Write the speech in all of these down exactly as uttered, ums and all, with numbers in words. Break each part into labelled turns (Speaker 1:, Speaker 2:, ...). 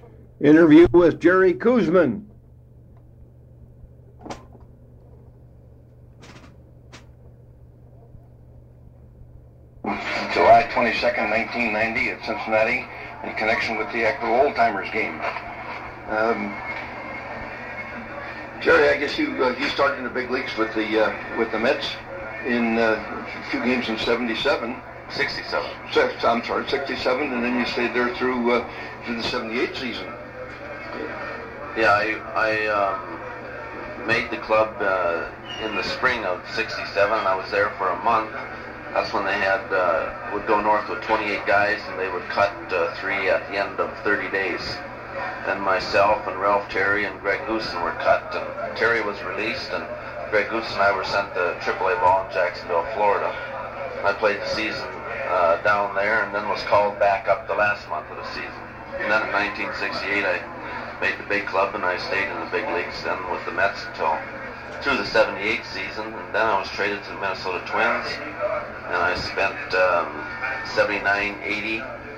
Speaker 1: Interview with Jerry Koosman.
Speaker 2: July twenty-second, nineteen ninety at Cincinnati in connection with the actual Old Timers game. Um, Jerry, I guess you uh, you started in the big leagues with the uh, with the Mets in uh, a few games in seventy-seven.
Speaker 3: sixty-seven.
Speaker 2: Six, I'm sorry, sixty-seven, and then you stayed there through uh, through the seventy-eight season.
Speaker 3: Yeah, I, I um, made the club uh, in the spring of sixty-seven. I was there for a month. That's when they had uh, would go north with twenty-eight guys, and they would cut uh, three at the end of thirty days. And myself and Ralph Terry and Greg Goosen were cut, and Terry was released, and Greg Goosen and I were sent to triple A ball in Jacksonville, Florida. I played the season uh, down there, and then was called back up the last month of the season. And then in nineteen sixty-eight, I made the big club, and I stayed in the big leagues then with the Mets until through the seventy-eight season, and then I was traded to the Minnesota Twins, and I spent um, seventy-nine, eighty,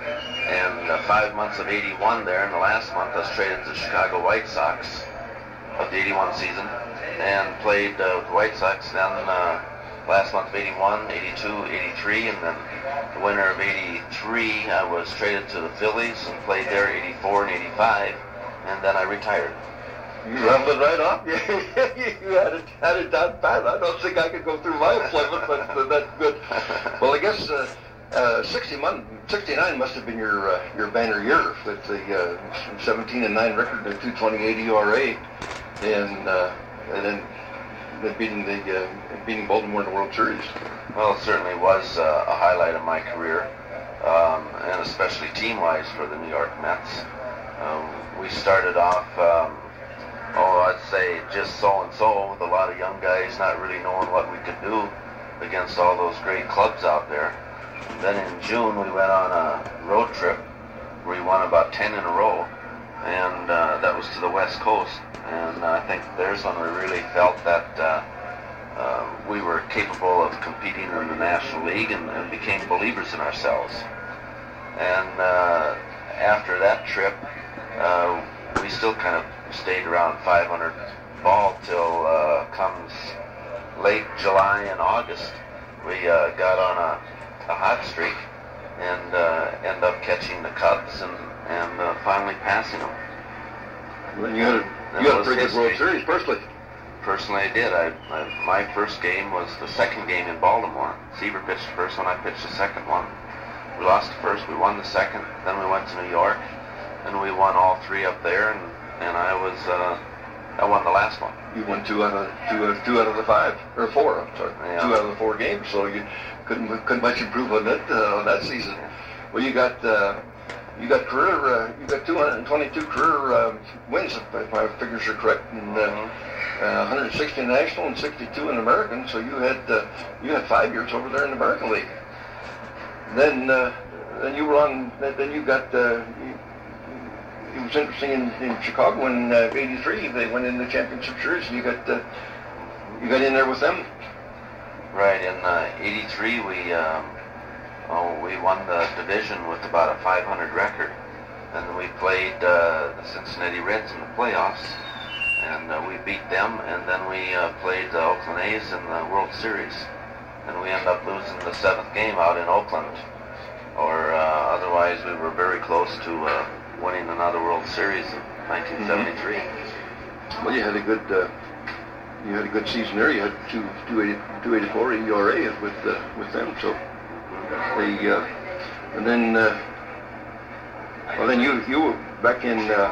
Speaker 3: and uh, five months of eighty-one there, and the last month I was traded to the Chicago White Sox of the eighty-one season, and played uh, with the White Sox then uh, last month of eighty-one, eighty-two, eighty-three, and then the winter of eighty-three I was traded to the Phillies and played there eighty-four and eighty-five, and then I retired.
Speaker 2: You rattled it right off. you had it, had it down pat. I don't think I could go through my employment, but uh, that's good. Well, I guess uh, uh, sixty-one, sixty-nine must have been your uh, your banner year with the uh, seventeen and nine record, the two twenty-eight E R A, and uh, and then, then beating the uh, beating Baltimore in the World Series.
Speaker 3: Well, it certainly was uh, a highlight of my career, um, and especially team-wise for the New York Mets. Um, we started off. Um, Oh, I'd say just so-and-so with a lot of young guys not really knowing what we could do against all those great clubs out there. And then in June we went on a road trip where we won about ten in a row, and uh, that was to the West Coast. And I think there's when we really felt that uh, uh, we were capable of competing in the National League and, and became believers in ourselves. And uh, after that trip, uh, we still kind of stayed around five hundred ball till uh, comes late July and August. We uh, got on a, a hot streak and uh, end up catching the Cubs and, and uh, finally passing them.
Speaker 2: Well, you had a, you had a pretty good World Series, personally.
Speaker 3: Personally, I did. I, I, my first game was the second game in Baltimore. Seaver pitched the first one, I pitched the second one. We lost the first, we won the second, then we went to New York, and we won all three up there, and And I was, uh, I won the last one.
Speaker 2: You won two out of two, uh, two out of the five, or four. I'm sorry, yeah. two out of the four games. So you couldn't couldn't much improve on that uh, on that season. Well, you got uh, you got career, uh, you got two hundred twenty-two career uh, wins if my figures are correct, and uh, uh, one hundred sixty national and sixty-two in American. So you had uh, you had five years over there in the American League. Then uh, then you were on. Then you got. Uh, you, It was interesting in, in Chicago in uh, eighty-three. They went in the championship series, and you got uh, you got in there with them.
Speaker 3: Right in uh, eighty-three, we um, oh we won the division with about a five hundred record, and we played uh, the Cincinnati Reds in the playoffs, and uh, we beat them, and then we uh, played the Oakland A's in the World Series, and we ended up losing the seventh game out in Oakland, or uh, otherwise we were very close to. Uh, winning another World Series in nineteen seventy-three.
Speaker 2: Mm-hmm. Well, you had a good uh, you had a good season there. You had two two eighty two eighty four E R A with uh, with them. So they uh, and then uh, well then you you were back in. Uh,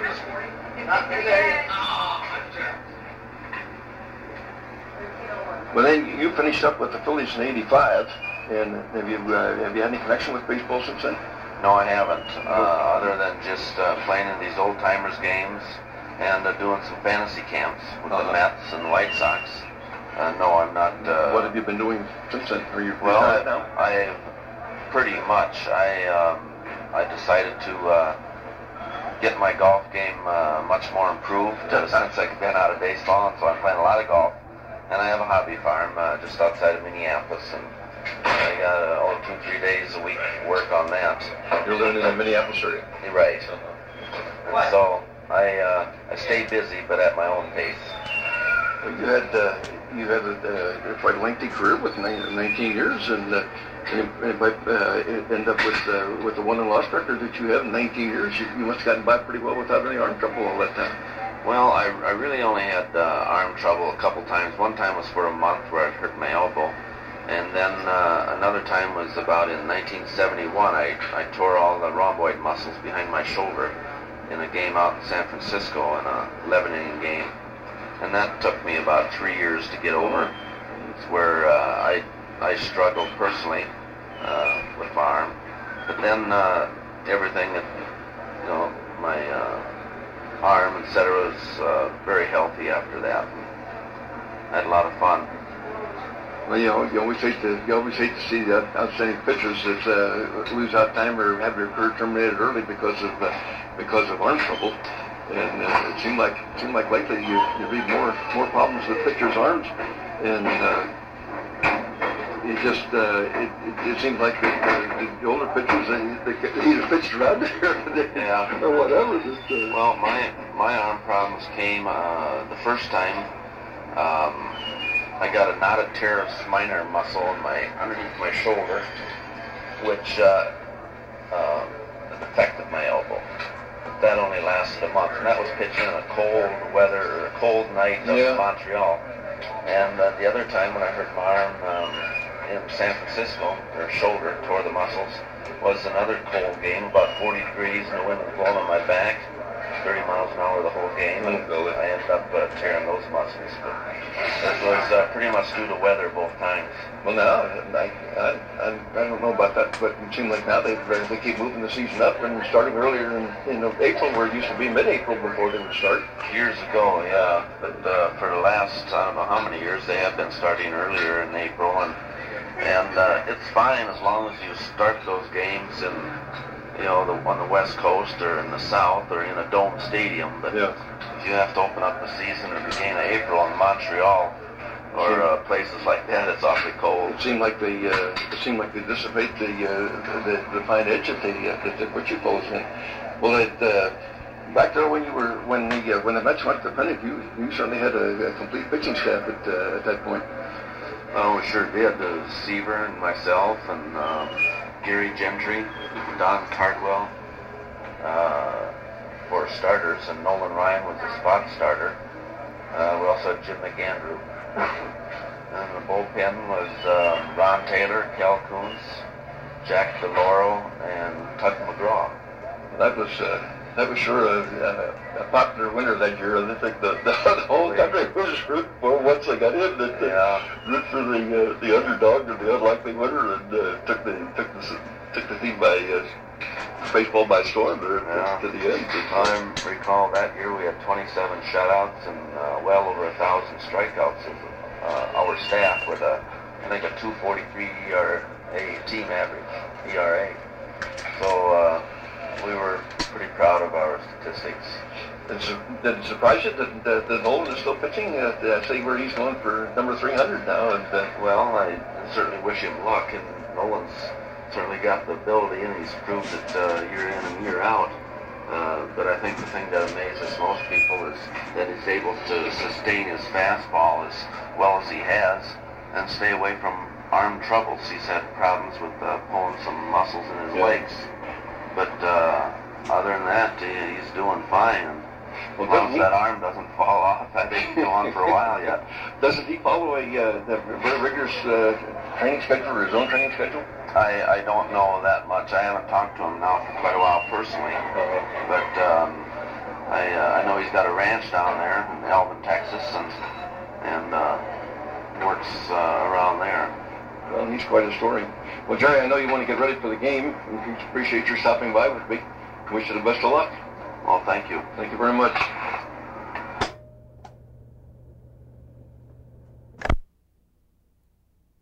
Speaker 2: well then you finished up with the Phillies in eighty-five. And have you uh, have you had any connection with baseball since then?
Speaker 3: No, I haven't, uh, other than just uh, playing in these old-timers games and uh, doing some fantasy camps with uh-huh. the Mets and the White Sox. Uh, no, I'm not... Uh,
Speaker 2: what have you been doing since then? Are you
Speaker 3: well,
Speaker 2: retired now?
Speaker 3: I pretty much. I um, I decided to uh, get my golf game uh, much more improved uh, since I've been out of baseball, and so I'm playing a lot of golf. And I have a hobby farm uh, just outside of Minneapolis, and I got uh, oh, two, three days a week work on that.
Speaker 2: You're living in the Minneapolis area?
Speaker 3: Right. And so I uh, I stay busy, but at my own pace.
Speaker 2: Well, you had uh, you had a, a quite a lengthy career with nineteen years, and uh, and by uh, end up with uh, with the won and lost record that you have in nineteen years, you, you must have gotten by pretty well without any arm trouble all that time.
Speaker 3: Well, I, I really only had uh, arm trouble a couple times. One time was for a month where I hurt my elbow. And then uh, another time was about in nineteen seventy-one. I, I tore all the rhomboid muscles behind my shoulder in a game out in San Francisco in a eleven inning game. And that took me about three years to get over. It's where uh, I, I struggled personally uh, with my arm. But then uh, everything, you know, my... Uh, arm, et cetera, was uh, very healthy after that. I had a lot of fun.
Speaker 2: Well, you know, you always hate to you always hate to see the outstanding pitchers that uh, lose out time or have their career terminated early because of uh, because of arm trouble. And uh, it seemed like it seemed like lately you you read more more problems with pitchers' arms, and uh, it just uh, it, it it seems like the, the, the older pitchers they, they either pitched around there
Speaker 3: yeah.
Speaker 2: or whatever. Just, uh,
Speaker 3: well, my my arm problems came uh, the first time. Um, I got a knotted teres minor muscle in my underneath my shoulder, which uh, uh, affected my elbow. That only lasted a month, and that was pitching in a cold weather, or a cold night up
Speaker 2: yeah.
Speaker 3: in Montreal. And uh, the other time when I hurt my arm um, in San Francisco, or shoulder, tore the muscles, was another cold game, about forty degrees, and the wind was blowing on my back, thirty miles an hour the whole game, and I ended up uh, tearing those muscles. But it was uh, pretty much due to weather both times.
Speaker 2: Well, now, I, I, I, I don't know about that, but it seems like now they they keep moving the season up and starting earlier in, in April, where it used to be mid-April before they would start.
Speaker 3: Years ago, yeah, but uh, for the last, I don't know how many years, they have been starting earlier in April, and and uh, it's fine as long as you start those games in, you know, the, on the West Coast or in the South or in a domed stadium, but
Speaker 2: yeah.
Speaker 3: if you have to open up the season at the beginning of April in Montreal or uh, places like that, it's awfully cold.
Speaker 2: It seemed like they uh, it seemed like they dissipate the uh, the, the fine edge that they uh, that they put your clothes in. Well, it, uh, back there when you were when the uh, when the Mets went to Pennick, you you certainly had a, a complete pitching staff at uh, at that point.
Speaker 3: Oh, we sure did. Uh, Seaver and myself and um, Gary Gentry, Don Cardwell, uh, for starters, and Nolan Ryan was a spot starter. Uh, we also had Jim McAndrew. And the bullpen was uh, Ron Taylor, Cal Coons, Jack DeLauro, and Tug McGraw.
Speaker 2: That was uh, that was sure a, a, a popular winner that year. I think the, the, the whole country was rooting for once they got in. That
Speaker 3: yeah.
Speaker 2: root for the uh, the underdog or the unlikely winner, and uh, took the took the took the team by uh, baseball by storm there
Speaker 3: yeah.
Speaker 2: to the end.
Speaker 3: I recall that year we had twenty-seven shutouts and uh, well over a thousand strikeouts of uh, our staff with a I think a two forty-three E R A team average E R A. So uh, we were pretty proud of our statistics.
Speaker 2: Did it, did it surprise you that, that, that Nolan is still pitching? Uh, I see where he's going for number three hundred now. And uh,
Speaker 3: well, I certainly wish him luck, and Nolan's certainly got the ability, and he's proved it uh, year in and year out. Uh, but I think the thing that amazes most people is that he's able to sustain his fastball as well as he has and stay away from arm troubles. He's had problems with uh, pulling some muscles in his
Speaker 2: yeah.
Speaker 3: legs. But uh, other than that, he, he's doing fine. As
Speaker 2: well,
Speaker 3: long as that arm doesn't fall off, I think he'll go on for a while yet.
Speaker 2: Doesn't he follow a, uh, a very rigorous uh, training schedule or his own training schedule?
Speaker 3: I, I don't know that much. I haven't talked to him now for quite a while personally.
Speaker 2: Uh-huh.
Speaker 3: But um, I uh, I know he's got a ranch down there in Alvin, Texas, and and uh, works uh, around there.
Speaker 2: Well, he's quite a story. Well, Jerry, I know you want to get ready for the game. We appreciate your stopping by with me. Wish you the best of luck.
Speaker 3: Well, thank you.
Speaker 2: Thank you very much.